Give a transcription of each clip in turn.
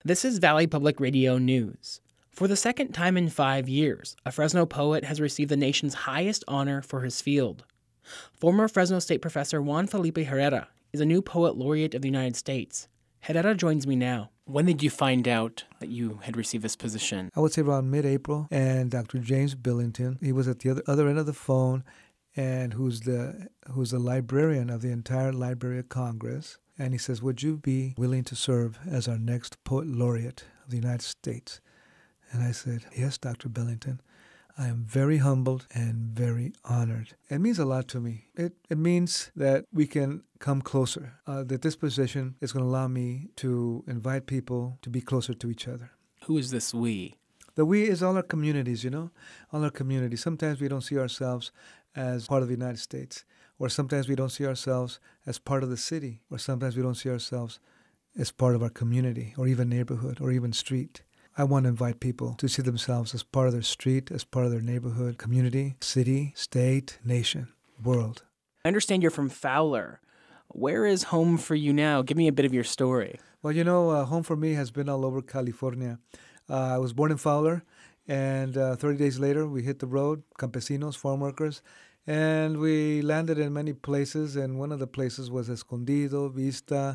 This is Valley Public Radio News. For the second time in 5 years, a Fresno poet has received the nation's highest honor for his field. Former Fresno State professor Juan Felipe Herrera is a new poet laureate of the United States. Herrera joins me now. When did you find out that you had received this position? I would say around mid-April, and Dr. James Billington, he was at the other end of the phone, and who's the librarian of the entire Library of Congress. And he says, would you be willing to serve as our next poet laureate of the United States? And I said, yes, Dr. Billington. I am very humbled and very honored. It means a lot to me. It means that we can come closer, that this position is going to allow me to invite people to be closer to each other. Who is this we? The we is all our communities, all our communities. Sometimes we don't see ourselves as part of the United States, or sometimes we don't see ourselves as part of the city, or sometimes we don't see ourselves as part of our community, or even neighborhood, or even street. I want to invite people to see themselves as part of their street, as part of their neighborhood, community, city, state, nation, world. I understand you're from Fowler. Where is home for you now? Give me a bit of your story. Well, home for me has been all over California. I was born in Fowler, and 30 days later, we hit the road, campesinos, farm workers, and we landed in many places, and one of the places was Escondido, Vista,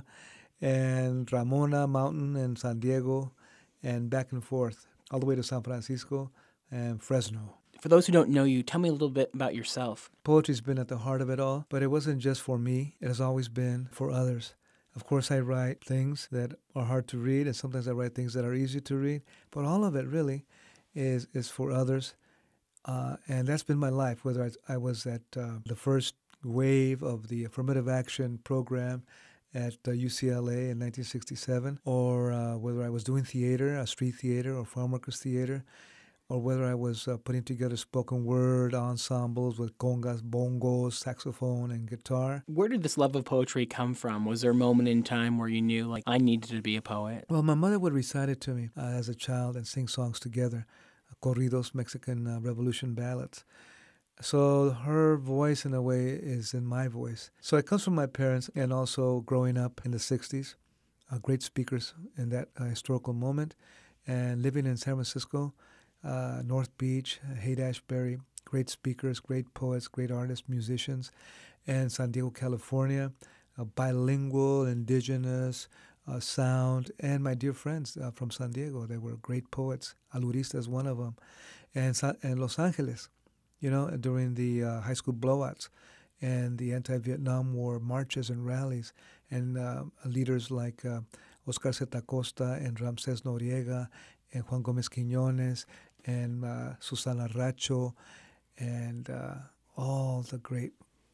and Ramona Mountain, and San Diego, and back and forth, all the way to San Francisco and Fresno. For those who don't know you, tell me a little bit about yourself. Poetry's been at the heart of it all, but it wasn't just for me. It has always been for others. Of course, I write things that are hard to read, and sometimes I write things that are easy to read, but all of it really is for others. And that's been my life, whether I was at the first wave of the affirmative action program at UCLA in 1967, or whether I was doing theater, street theater or farm workers theater, or whether I was putting together spoken word ensembles with congas, bongos, saxophone, and guitar. Where did this love of poetry come from? Was there a moment in time where you knew, I needed to be a poet? Well, my mother would recite it to me as a child and sing songs together, corridos, Mexican Revolution ballads. So her voice, in a way, is in my voice. So it comes from my parents, and also growing up in the 60s, great speakers in that historical moment, and living in San Francisco, North Beach, Haight-Ashbury, great speakers, great poets, great artists, musicians, and San Diego, California, bilingual, indigenous, sound, and my dear friends from San Diego. They were great poets. Alurista is one of them. And Los Angeles, during the high school blowouts and the anti-Vietnam War marches and rallies, and leaders like Oscar Zeta Costa and Ramses Noriega and Juan Gomez Quiñones and Susana Racho and all the great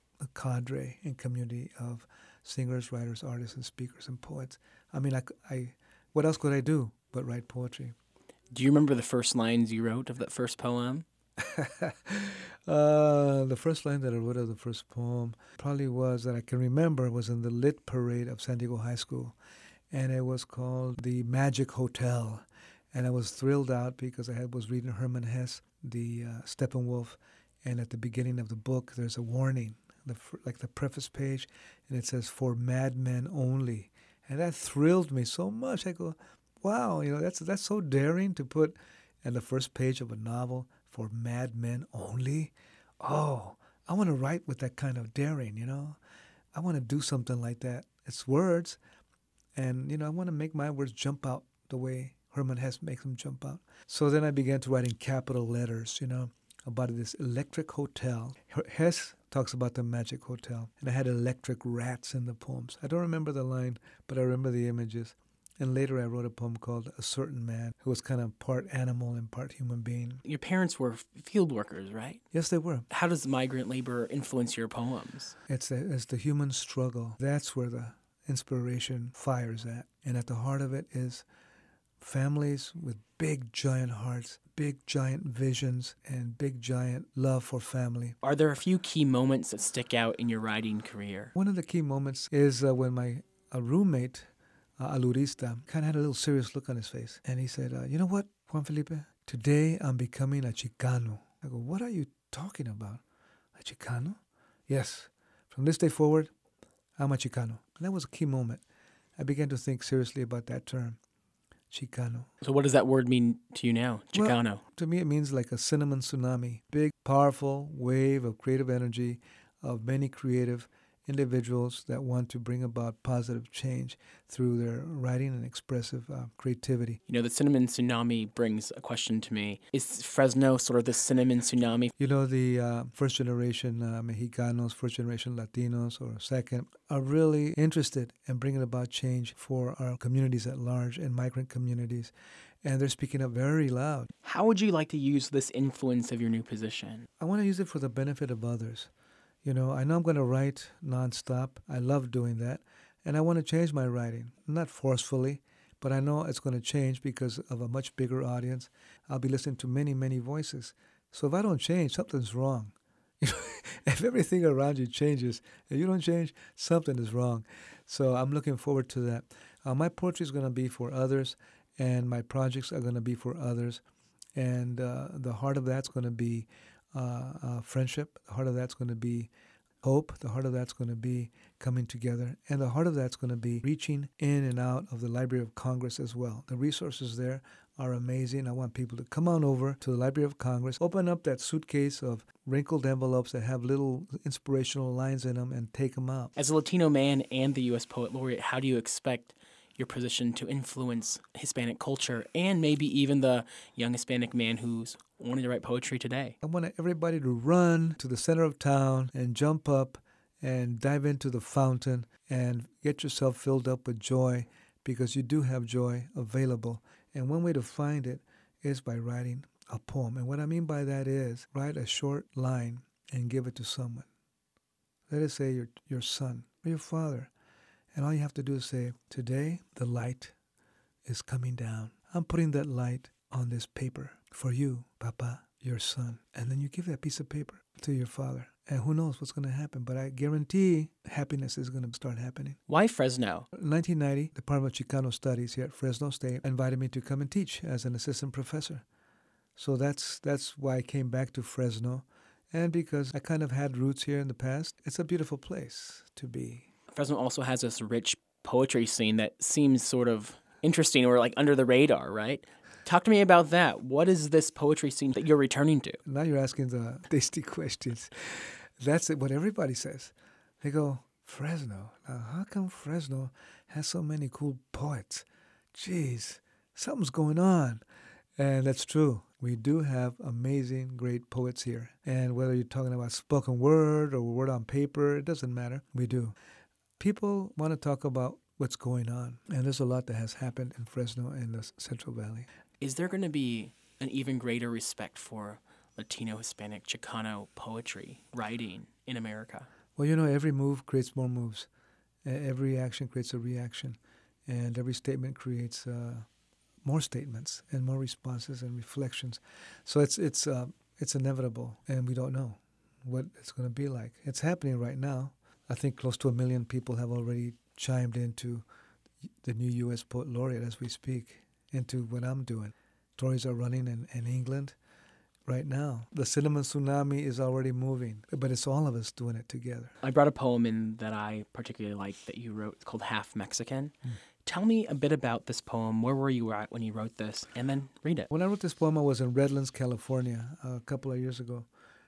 cadre and community of singers, writers, artists, and speakers and poets. I mean, I what else could I do but write poetry? Do you remember the first lines you wrote of that first poem? The first line that I wrote of the first poem probably was, that I can remember, was in the lit parade of San Diego High School, and it was called The Magic Hotel. And I was thrilled out because I was reading Hermann Hesse, the Steppenwolf, and at the beginning of the book there's a warning, like the preface page, and it says, "For madmen only." And that thrilled me so much. I go, wow, that's so daring to put in the first page of a novel, "For madmen only." Oh, I want to write with that kind of daring, I want to do something like that. It's words, and, I want to make my words jump out the way Hermann Hesse makes them jump out. So then I began to write in capital letters, about this electric hotel. Hesse talks about the magic hotel, and I had electric rats in the poems. I don't remember the line, but I remember the images. And later I wrote a poem called A Certain Man, who was kind of part animal and part human being. Your parents were field workers, right? Yes, they were. How does migrant labor influence your poems? It's the human struggle. That's where the inspiration fires at. And at the heart of it is families with big, giant hearts, big, giant visions, and big, giant love for family. Are there a few key moments that stick out in your writing career? One of the key moments is when my roommate, Alurista, kind of had a little serious look on his face. And he said, you know what, Juan Felipe? Today I'm becoming a Chicano. I go, what are you talking about? A Chicano? Yes. From this day forward, I'm a Chicano. And that was a key moment. I began to think seriously about that term. Chicano. So what does that word mean to you now, Well, Chicano? to me, it means like a cinnamon tsunami, big, powerful wave of creative energy of many creative individuals that want to bring about positive change through their writing and expressive creativity. You know, the cinnamon tsunami brings a question to me. Is Fresno sort of the cinnamon tsunami? You know, the first generation Mexicanos, first generation Latinos, or second, are really interested in bringing about change for our communities at large and migrant communities. And they're speaking up very loud. How would you like to use this influence of your new position? I want to use it for the benefit of others. You know, I know I'm going to write nonstop. I love doing that. And I want to change my writing, not forcefully, but I know it's going to change because of a much bigger audience. I'll be listening to many, many voices. So if I don't change, something's wrong. If everything around you changes and you don't change, something is wrong. So I'm looking forward to that. My poetry is going to be for others, and my projects are going to be for others. And the heart of that's going to be friendship. The heart of that's going to be hope. The heart of that's going to be coming together. And the heart of that's going to be reaching in and out of the Library of Congress as well. The resources there are amazing. I want people to come on over to the Library of Congress, open up that suitcase of wrinkled envelopes that have little inspirational lines in them, and take them out. As a Latino man and the U.S. Poet Laureate, how do you expect your position to influence Hispanic culture and maybe even the young Hispanic man who's wanting to write poetry today? I want everybody to run to the center of town and jump up and dive into the fountain and get yourself filled up with joy, because you do have joy available. And one way to find it is by writing a poem. And what I mean by that is write a short line and give it to someone. Let us say your son or your father. And all you have to do is say, today the light is coming down. I'm putting that light on this paper for you, Papa, your son. And then you give that piece of paper to your father. And who knows what's going to happen, but I guarantee happiness is going to start happening. Why Fresno? In 1990, the Department of Chicano Studies here at Fresno State invited me to come and teach as an assistant professor. So that's why I came back to Fresno. And because I kind of had roots here in the past, it's a beautiful place to be. Fresno also has this rich poetry scene that seems sort of interesting or like under the radar, right? Talk to me about that. What is this poetry scene that you're returning to? Now you're asking the tasty questions. That's what everybody says. They go, Fresno. Now, how come Fresno has so many cool poets? Geez, something's going on. And that's true. We do have amazing, great poets here. And whether you're talking about spoken word or word on paper, it doesn't matter. We do. People want to talk about what's going on. And there's a lot that has happened in Fresno and the Central Valley. Is there going to be an even greater respect for Latino, Hispanic, Chicano poetry, writing in America? Well, you know, every move creates more moves. Every action creates a reaction. And every statement creates more statements and more responses and reflections. So it's inevitable, and we don't know what it's going to be like. It's happening right now. I think close to 1 million people have already chimed into the new U.S. Poet Laureate as we speak, into what I'm doing. Stories are running in England right now. The cinnamon tsunami is already moving, but it's all of us doing it together. I brought a poem in that I particularly like that you wrote. It's called Half Mexican. Tell me a bit about this poem. Where were you at when you wrote this? And then read it. When I wrote this poem, I was in Redlands, California, a couple of years ago,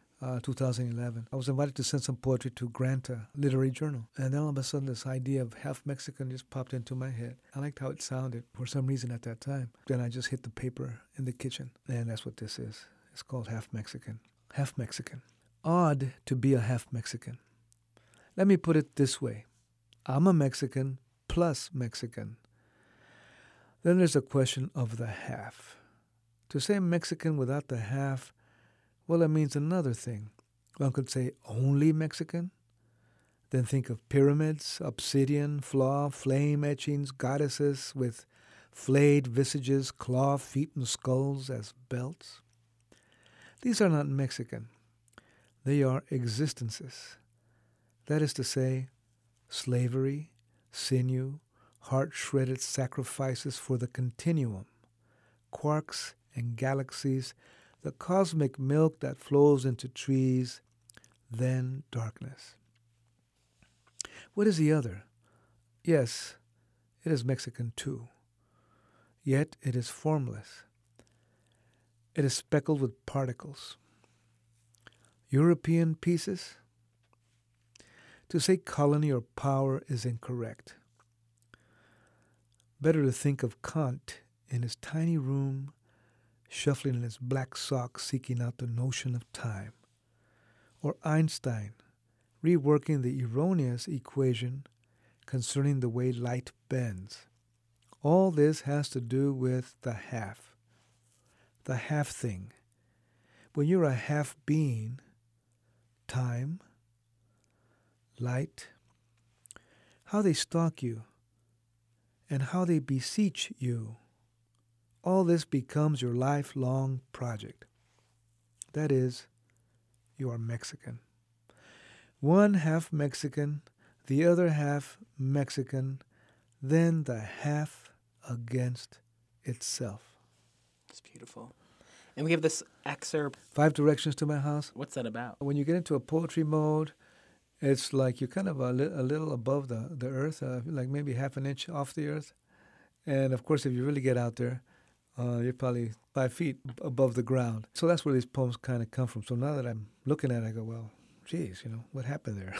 2011. I was invited to send some poetry to Granta Literary Journal. And then all of a sudden, this idea of half Mexican just popped into my head. I liked how it sounded for some reason at that time. Then I just hit the paper in the kitchen. And that's what this is. It's called Half Mexican. Half Mexican. Odd to be a half Mexican. Let me put it this way. I'm a Mexican plus Mexican. Then there's the question of the half. To say Mexican without the half, well, it means another thing. One could say only Mexican. Then think of pyramids, obsidian, flaw, flame etchings, goddesses with flayed visages, claw, feet, and skulls as belts. These are not Mexican. They are existences. That is to say, slavery, sinew, heart-shredded sacrifices for the continuum, quarks and galaxies, the cosmic milk that flows into trees, then darkness. What is the other? Yes, it is Mexican too. yet it is formless. It is speckled with particles. European pieces? To say colony or power is incorrect. Better to think of Kant in his tiny room, shuffling in his black socks, seeking out the notion of time. Or Einstein, reworking the erroneous equation concerning the way light bends. All this has to do with the half thing. When you're a half being, time, light, how they stalk you, and how they beseech you, all this becomes your lifelong project. That is, you are Mexican. One half Mexican, the other half Mexican, then the half against itself. It's beautiful. And we have this excerpt. 5 Directions to My House. What's that about? When you get into a poetry mode, it's like you're kind of a little above the earth, like maybe half an inch off the earth. And of course, if you really get out there, you're probably 5 feet above the ground. So that's where these poems kind of come from. So now that I'm looking at it, I go, well, geez, what happened there?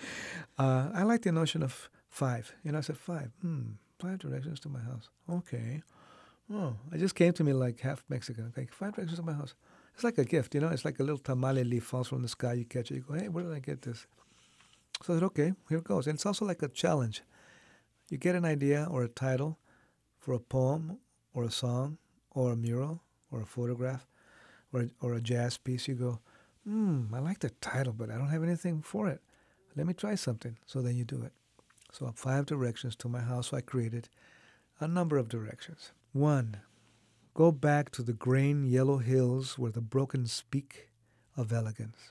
I like the notion of 5. I said 5. 5 directions to my house. Okay. Oh, it just came to me like half Mexican. Like 5 directions to my house. It's like a gift, It's like a little tamale leaf falls from the sky. You catch it. You go, hey, where did I get this? So I said, okay, here it goes. And it's also like a challenge. You get an idea or a title for a poem or a song or a mural or a photograph or a jazz piece. You go, I like the title, but I don't have anything for it. Let me try something. So then you do it. So 5 directions to my house. So I created a number of directions. 1, go back to the grain yellow hills where the broken speak of elegance.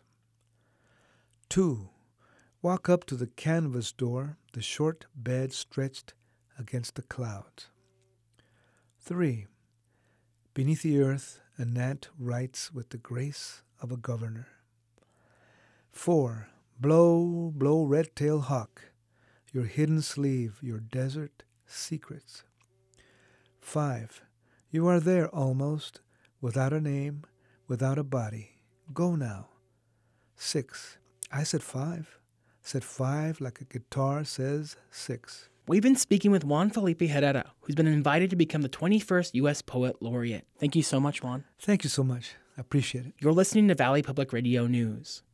2, walk up to the canvas door, the short bed stretched against the clouds. 3, beneath the earth, a gnat writes with the grace of a governor. 4, blow, blow, red-tailed hawk, your hidden sleeve, your desert secrets. 5, you are there almost, without a name, without a body. Go now. 6, I said 5. Said 5 like a guitar says 6. We've been speaking with Juan Felipe Herrera, who's been invited to become the 21st U.S. Poet Laureate. Thank you so much, Juan. Thank you so much. I appreciate it. You're listening to Valley Public Radio News.